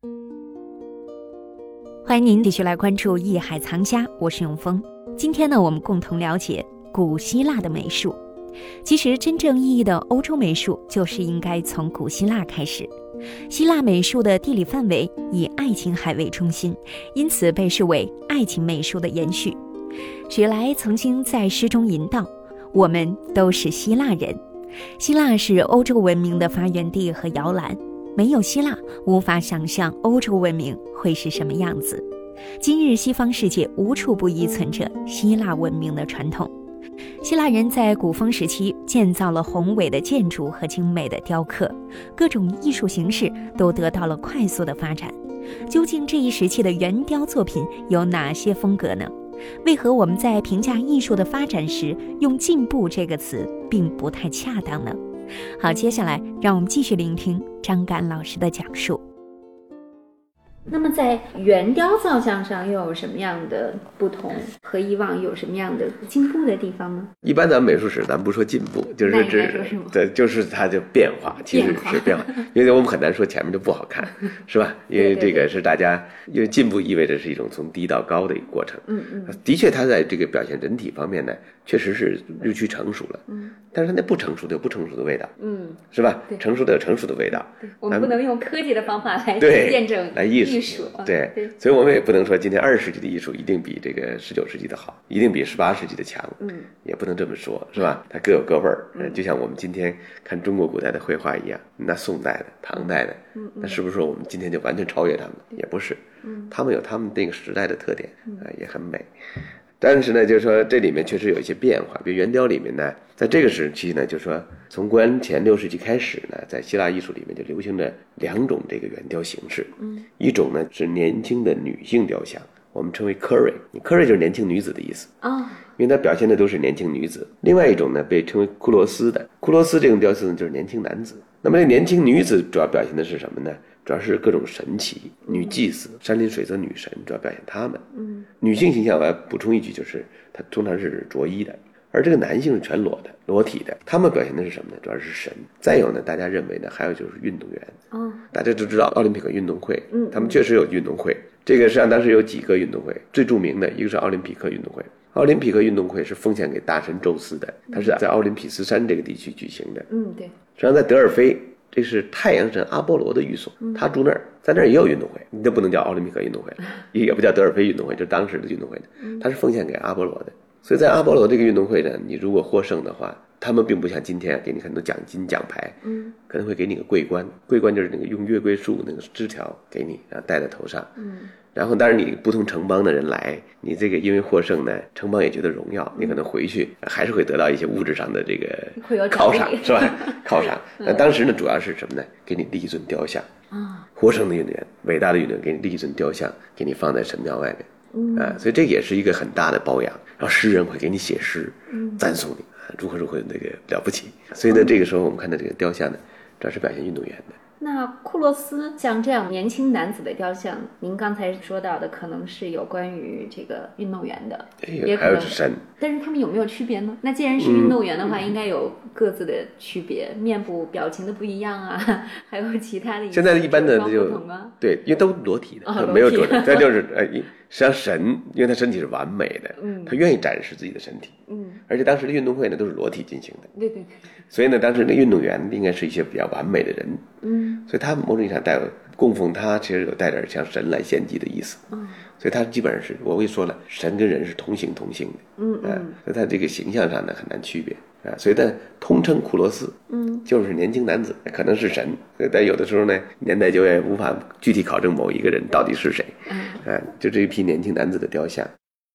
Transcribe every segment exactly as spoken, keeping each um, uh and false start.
欢迎您继续来关注艺海藏家，我是永峰。今天呢，我们共同了解古希腊的美术。其实真正意义的欧洲美术就是应该从古希腊开始。希腊美术的地理范围以爱琴海为中心，因此被视为爱情美术的延续。雪莱曾经在诗中吟道，我们都是希腊人。希腊是欧洲文明的发源地和摇篮，没有希腊，无法想象欧洲文明会是什么样子。今日西方世界无处不依存着希腊文明的传统。希腊人在古风时期建造了宏伟的建筑和精美的雕刻，各种艺术形式都得到了快速的发展。究竟这一时期的圆雕作品有哪些风格呢？为何我们在评价艺术的发展时用进步这个词并不太恰当呢？好，接下来让我们继续聆听张敢老师的讲述。 那么在圆雕造像上又有什么样的不同，和以往有什么样的进步的地方呢？ 一般咱们美术史咱不说进步，就是指对，就是它的变化，其实是变化，因为我们很难说前面就不好看，是吧？因为这个是大家，因为进步意味着是一种从低到高的一个过程。嗯嗯，的确，它在这个表现人体方面呢，确实是日趋成熟了。嗯，但是它那不成熟的有不成熟的味道。嗯，是吧？成熟的有成熟的味道。 我们不能用科技的方法来验证来艺术。艺术对，对，所以我们也不能说今天二十世纪的艺术一定比这个十九世纪的好，一定比十八世纪的强，嗯，也不能这么说，是吧？它各有各味儿，嗯，就像我们今天看中国古代的绘画一样，那宋代的、唐代的，嗯，那是不是说我们今天就完全超越他们？也不是，嗯，他们有他们那个时代的特点，啊，也很美。但是呢，就是说这里面确实有一些变化，比如圆雕里面呢，在这个时期呢，就是说从公元前六世纪开始呢，在希腊艺术里面就流行着两种这个圆雕形式，嗯，一种呢是年轻的女性雕像，我们称为科瑞，科瑞就是年轻女子的意思啊，哦，因为它表现的都是年轻女子。另外一种呢被称为库洛斯的，库洛斯这种雕塑呢就是年轻男子。那么这年轻女子主要表现的是什么呢？主要是各种神奇，女祭司、山林水色女神主要表现她们。嗯，女性形象我要补充一句，就是她通常是着衣的，而这个男性是全裸的、裸体的。他们表现的是什么呢？主要是神。再有呢，大家认为呢，还有就是运动员。哦，大家都知道奥林匹克运动会，嗯，他们确实有运动会。这个实际上当时有几个运动会，最著名的一个是奥林匹克运动会。奥林匹克运动会是奉献给大神宙斯的，它是在奥林匹斯山这个地区举行的。嗯，对。实际上在德尔菲，这是太阳神阿波罗的寓所，他住那儿，在那儿也有运动会，你就不能叫奥林匹克运动会了，也不叫德尔菲运动会，就是当时的运动会的，它是奉献给阿波罗的。所以在阿波罗这个运动会呢，你如果获胜的话，他们并不像今天给你很多奖金奖牌，嗯，可能会给你个桂冠，桂冠就是那个用月桂树那个枝条给你，然后戴在头上，嗯。然后当然你不同城邦的人来，你这个因为获胜呢，城邦也觉得荣耀，你可能回去还是会得到一些物质上的这个犒赏，是吧？犒赏。那当时呢，主要是什么呢？给你立一尊雕像啊，获胜的运动员，伟大的运动员，给你立一尊雕像，给你放在神庙外面，嗯啊，所以这也是一个很大的褒扬。然后诗人会给你写诗，赞颂你如何如何那个了不起。所以呢，这个时候我们看到这个雕像呢，主要是表现运动员的。 那库洛斯像这样年轻男子的雕像，您刚才说到的可能是有关于这个运动员的，也还有神， 但是他们有没有区别呢？那既然是运动员的话，嗯、应该有各自的区别，面部表情的不一样啊，还有其他的。 现在一般的就对，因为都裸体的，哦、没有着的，这就是呃，实际上神，因为他身体是完美的，嗯，他愿意展示自己的身体，嗯，而且当时的运动会呢都是裸体进行的， 对对对， 所以呢，当时的运动员应该是一些比较完美的人，嗯。所以他某种意义上带有供奉他，其实有带点像神来献祭的意思。嗯，所以他基本上是我会说了，神跟人是同形同性的。嗯嗯、呃，所以他这个形象上呢很难区别啊、呃。所以他通称库洛斯，嗯，就是年轻男子，可能是神，但有的时候呢，年代久远无法具体考证某一个人到底是谁。嗯，啊、呃，就这一批年轻男子的雕像。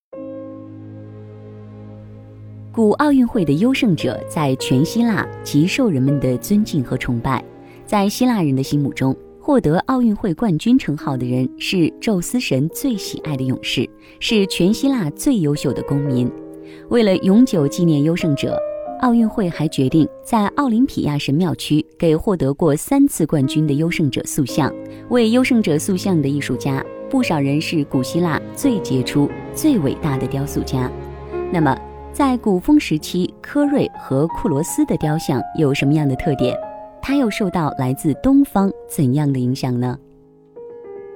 古奥运会的优胜者在全希腊极受人们的尊敬和崇拜。在希腊人的心目中，获得奥运会冠军称号的人是宙斯神最喜爱的勇士，是全希腊最优秀的公民。为了永久纪念优胜者，奥运会还决定在奥林匹亚神庙区给获得过三次冠军的优胜者塑像。为优胜者塑像的艺术家，不少人是古希腊最杰出、最伟大的雕塑家。那么，在古风时期，科瑞和库罗斯的雕像有什么样的特点？它又受到来自东方怎样的影响呢？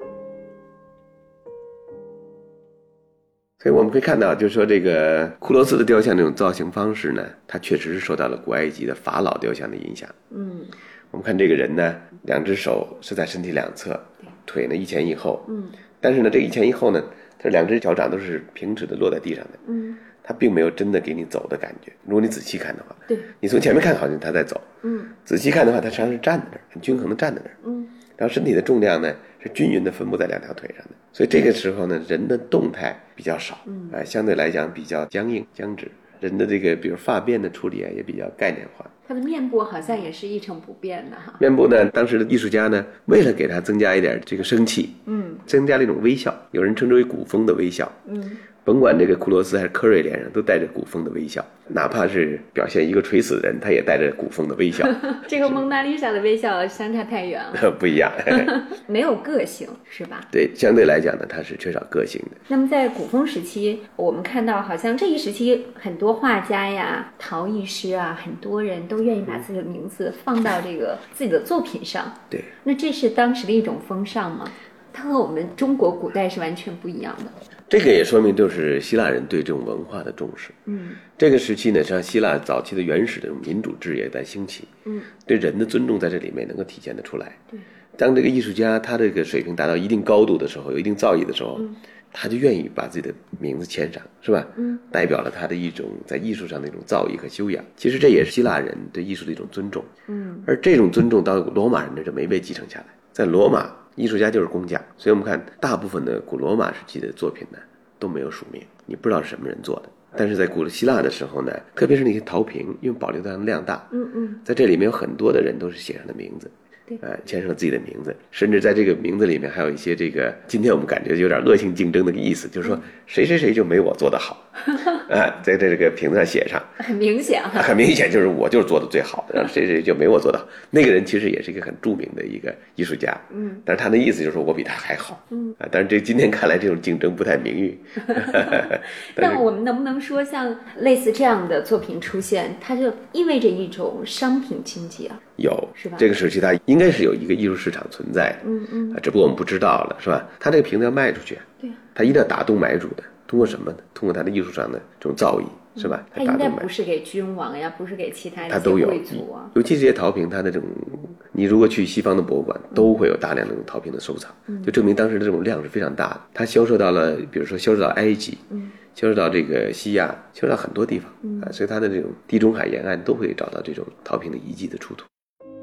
所以我们可以看到，就是说这个库罗斯的雕像这种造型方式呢，它确实是受到了古埃及的法老雕像的影响。 嗯， 我们看这个人呢，两只手是在身体两侧，腿呢一前一后。 嗯， 但是呢，这一前一后呢，它两只脚掌都是平直的落在地上的。 嗯， 它并没有真的给你走的感觉。如果你仔细看的话， 对， 你从前面看好像他在走， 嗯， 仔细看的话，他实际上是站在那儿，很均衡的站在那儿。 嗯， 然后身体的重量呢是均匀的分布在两条腿上的，所以这个时候呢，人的动态比较少， 嗯， 啊、呃，相对来讲比较僵硬僵直。人的这个比如发辫的处理啊，也比较概念化。 他的面部好像也是一成不变的哈。 面部呢，当时的艺术家呢，为了给他增加一点这个生气， 嗯， 增加了一种微笑，有人称之为古风的微笑。 嗯， 甭管这个库罗斯还是科瑞脸上都带着古风的微笑，哪怕是表现一个垂死的人，他也带着古风的微笑。 这个蒙娜丽莎的微笑相差太远了， 不一样， 没有个性，是吧？ 对，相对来讲呢，它是缺少个性的。 那么在古风时期，我们看到好像这一时期很多画家呀、陶艺师啊，很多人都愿意把自己的名字放到这个自己的作品上。 对， 那这是当时的一种风尚吗？它和我们中国古代是完全不一样的。 这个也说明就是希腊人对这种文化的重视。 嗯， 这个时期呢，实际上希腊早期的原始的这种民主制也在兴起。 嗯， 对人的尊重在这里面能够体现得出来。 对， 当这个艺术家他这个水平达到一定高度的时候，有一定造诣的时候，嗯，他就愿意把自己的名字签上，是吧？ 嗯， 代表了他的一种在艺术上的一种造诣和修养。其实这也是希腊人对艺术的一种尊重。 嗯，而这种尊重到罗马人那就没被继承下来。在罗马，艺术家就是工匠，所以我们看大部分的古罗马时期的作品呢都没有署名，你不知道是什么人做的。但是在古希腊的时候呢，特别是那些陶瓶，因为保留的量大， 嗯嗯， 在这里面有很多的人都是写上的名字。 对， 呃，签上了自己的名字，甚至在这个名字里面还有一些这个，今天我们感觉有点恶性竞争的意思，就是说谁谁谁就没我做得好，啊，在这个瓶子上写上， 很明显哈， 很明显就是我就是做的最好的，然后谁谁就没我做得好。那个人其实也是一个很著名的一个艺术家， 嗯， 但是他的意思就是说我比他还好， 嗯， 啊，但是这今天看来这种竞争不太名誉。 那我们能不能说，像类似这样的作品出现，它就意味着一种商品经济啊？ 有， 是吧？ 这个时期它应该是有一个艺术市场存在的， 嗯嗯， 啊，只不过我们不知道了，是吧？它这个瓶子要卖出去， 对， 它一定要打动买主的，通过什么呢？通过它的艺术上的这种造诣，是吧？ 它应该不是给君王呀，不是给其他的贵族啊。 尤其这些陶瓶，它的这种，你如果去西方的博物馆，都会有大量的这种陶瓶的收藏， 嗯， 就证明当时的这种量是非常大的。它销售到了，比如说销售到埃及， 嗯， 销售到这个西亚，销售到很多地方， 嗯， 啊，所以它的这种地中海沿岸都会找到这种陶瓶的遗迹的出土。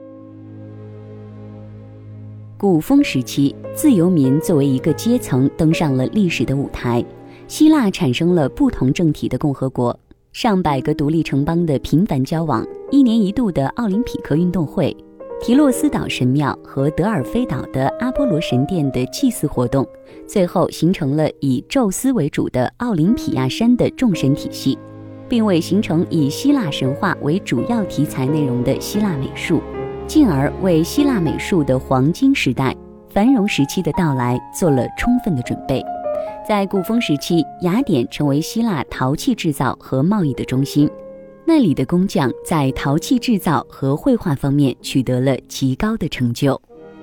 古风时期，自由民作为一个阶层登上了历史的舞台，希腊产生了不同政体的共和国，上百个独立城邦的频繁交往，一年一度的奥林匹克运动会，提洛斯岛神庙和德尔菲岛的阿波罗神殿的祭祀活动，最后形成了以宙斯为主的奥林匹亚山的众神体系，并为形成以希腊神话为主要题材内容的希腊美术，进而为希腊美术的黄金时代、繁荣时期的到来做了充分的准备。在古风时期，雅典成为希腊陶器制造和贸易的中心，那里的工匠在陶器制造和绘画方面取得了极高的成就。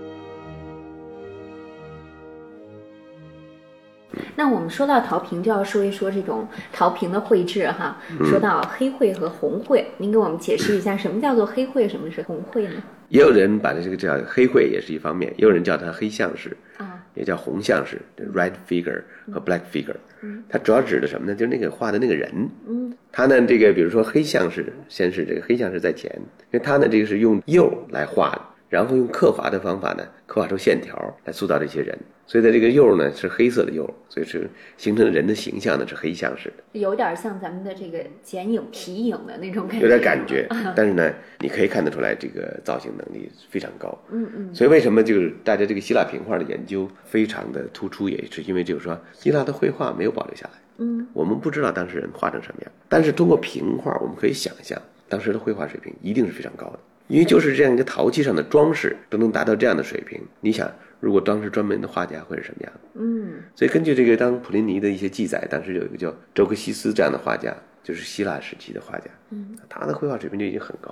那我们说到陶瓶，就要说一说这种陶瓶的绘制哈。说到黑绘和红绘，您给我们解释一下什么叫做黑绘，什么是红绘呢？ 也有人把这个叫黑绘，也是一方面；也有人叫它黑像式， 啊， 也叫红像式 （red figure） 和 black figure。 嗯， 它主要指的什么呢？就是那个画的那个人。 嗯， 它呢，这个比如说黑像式，先是这个黑像式在前，因为它呢这个是用釉来画的，然后用刻画的方法呢，刻画出线条来塑造这些人。所以在这个釉呢是黑色的釉，所以是形成人的形象呢是黑像式的， 有点像咱们的这个剪影皮影的那种感觉， 有点感觉。但是呢，你可以看得出来这个造型能力非常高。 嗯嗯。 所以为什么就是大家这个希腊平画的研究非常的突出，也是因为就是说希腊的绘画没有保留下来。 嗯， 我们不知道当时人画成什么样，但是通过平画我们可以想象当时的绘画水平一定是非常高的，因为就是这样一个陶器上的装饰都能达到这样的水平，你想如果当时专门的画家会是什么样的？ 嗯， 所以根据这个当普林尼的一些记载，当时有一个叫周克西斯这样的画家，就是希腊时期的画家， 嗯， 他的绘画水平就已经很高了。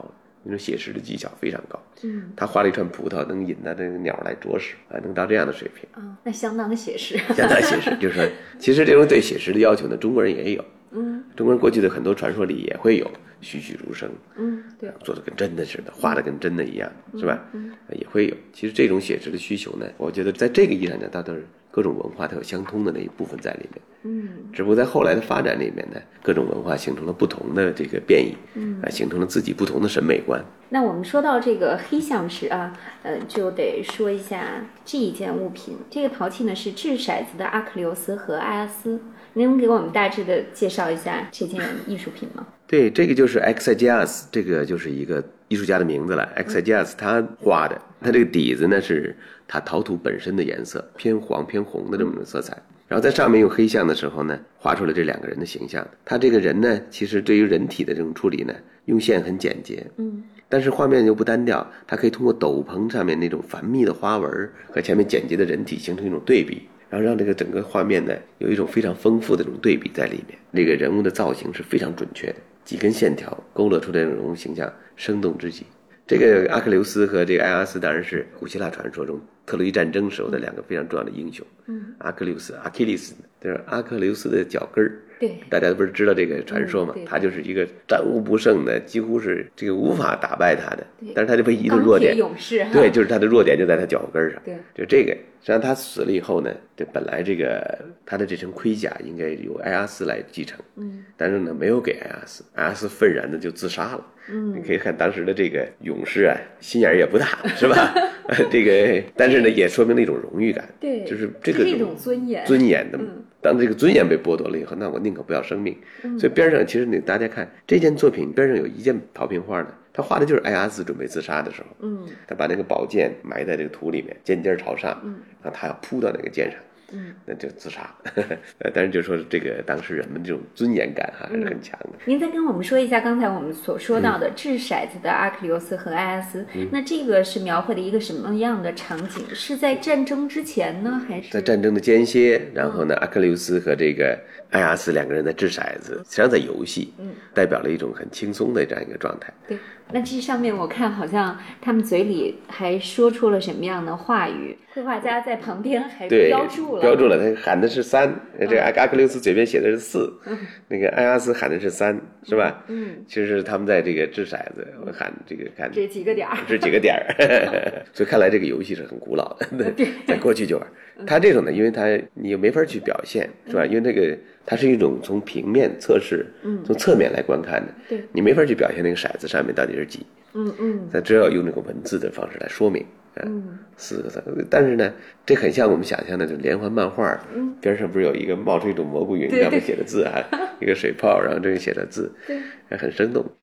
那种写实的技巧非常高。 嗯， 他画了一串葡萄，能引他这个鸟来啄食啊，能到这样的水平啊、哦，那相当写实， 相当写实。就是说，其实这种对写实的要求呢，中国人也有。嗯，中国人过去的很多传说里也会有栩栩如生， 嗯，对， 做的跟真的似的，画的跟真的一样，嗯、是吧？嗯，也会有。其实这种写实的需求呢，我觉得在这个意义上呢，它都是各种文化它有相通的那一部分在里面。嗯，只不过在后来的发展里面呢，各种文化形成了不同的这个变异，嗯，啊，形成了自己不同的审美观。 那我们说到这个黑象石啊，呃，就得说一下这一件物品。这个陶器呢是掷骰子的阿克琉斯和埃阿斯。您能给我们大致的介绍一下这件艺术品吗？ 对，这个就是 Exagias， 这个就是一个艺术家的名字了。Exagias 他画的，他这个底子呢是他陶土本身的颜色，偏黄偏红的这么的色彩。然后在上面用黑象的时候呢，画出了这两个人的形象。他这个人呢，其实对于人体的这种处理呢，用线很简洁，嗯，但是画面又不单调，它可以通过斗篷上面那种繁密的花纹和前面简洁的人体形成一种对比。然后让这个整个画面呢有一种非常丰富的这种对比在里面，这个人物的造型是非常准确的，几根线条勾勒出这种人物形象，生动之极。这个阿克琉斯和这个埃阿斯当然是古希腊传说中特洛伊战争时候的两个非常重要的英雄。嗯，阿克琉斯阿基里斯就是阿克琉斯的脚跟儿。对，大家不是知道这个传说吗？嗯、他就是一个战无不胜的，几乎是这个无法打败他的。但是他的唯一的弱点， 勇士对，就是他的弱点就在他脚跟上。 对， 就这个。实际上他死了以后呢，这本来这个他的这身盔甲应该由埃阿斯来继承，嗯，但是呢没有给埃阿斯，埃阿斯愤然的就自杀了。嗯，你可以看当时的这个勇士啊，心眼也不大，是吧？这个，但是呢也说明了一种荣誉感， 对， 就是这个一种尊严， 尊严的。嗯，当这个尊严被剥夺了以后，那我宁可不要生命。嗯，所以边上其实你大家看这件作品边上有一件陶瓶画呢。他画的就是埃阿斯准备自杀的时候，嗯，他把那个宝剑埋在这个土里面，尖尖朝上，嗯，然后他要扑到那个剑上，嗯，那就自杀。呃，但是就说这个当时人们这种尊严感哈还是很强的。 嗯、您再跟我们说一下刚才我们所说到的掷骰子的阿克琉斯和埃阿斯，嗯、那这个是描绘的一个什么样的场景？是在战争之前呢，还是在战争的间歇？然后呢，嗯、阿克琉斯和这个埃阿斯两个人在掷骰子，实际上在游戏，嗯，代表了一种很轻松的这样一个状态。 对。那这上面我看好像他们嘴里还说出了什么样的话语，绘画家在旁边还标注了， 标注了，他喊的是三，嗯、这个阿克琉斯嘴边写的是四，嗯、那个埃阿斯喊的是三，是吧？嗯，其实他们在这个掷骰子，我喊这个看这几个点儿， 这几个点儿，所以看来这个游戏是很古老的，对，在过去就玩。他这种呢，因为他你又没法去表现，是吧？因为这个它是一种从平面测试，嗯，从侧面来观看的，对，你没法去表现那个骰子上面到底是几，嗯嗯，他只有用这个文字的方式来说明，嗯，四个字。但是呢，这很像我们想象的，就连环漫画，嗯，边上不是有一个冒出一种蘑菇云，上面写的字啊，一个水泡，然后这个写的字，对，还很生动。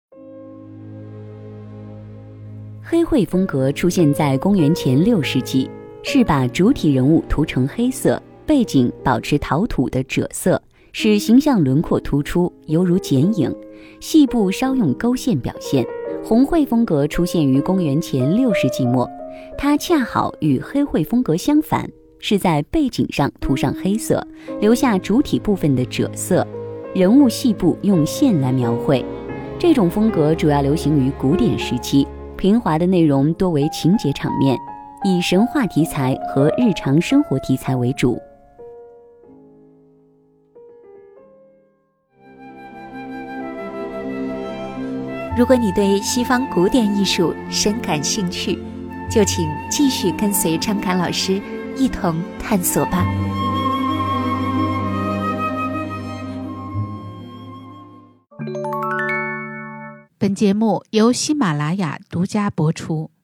黑绘风格出现在公元前六世纪。是把主体人物涂成黑色，背景保持陶土的赭色，使形象轮廓突出，犹如剪影，细部稍用勾线表现。红绘风格出现于公元前六世纪末，它恰好与黑绘风格相反，是在背景上涂上黑色，留下主体部分的赭色，人物细部用线来描绘。这种风格主要流行于古典时期，平滑的内容多为情节场面，以神话题材和日常生活题材为主。如果你对西方古典艺术深感兴趣，就请继续跟随张侃老师一同探索吧。 本节目由喜马拉雅独家播出。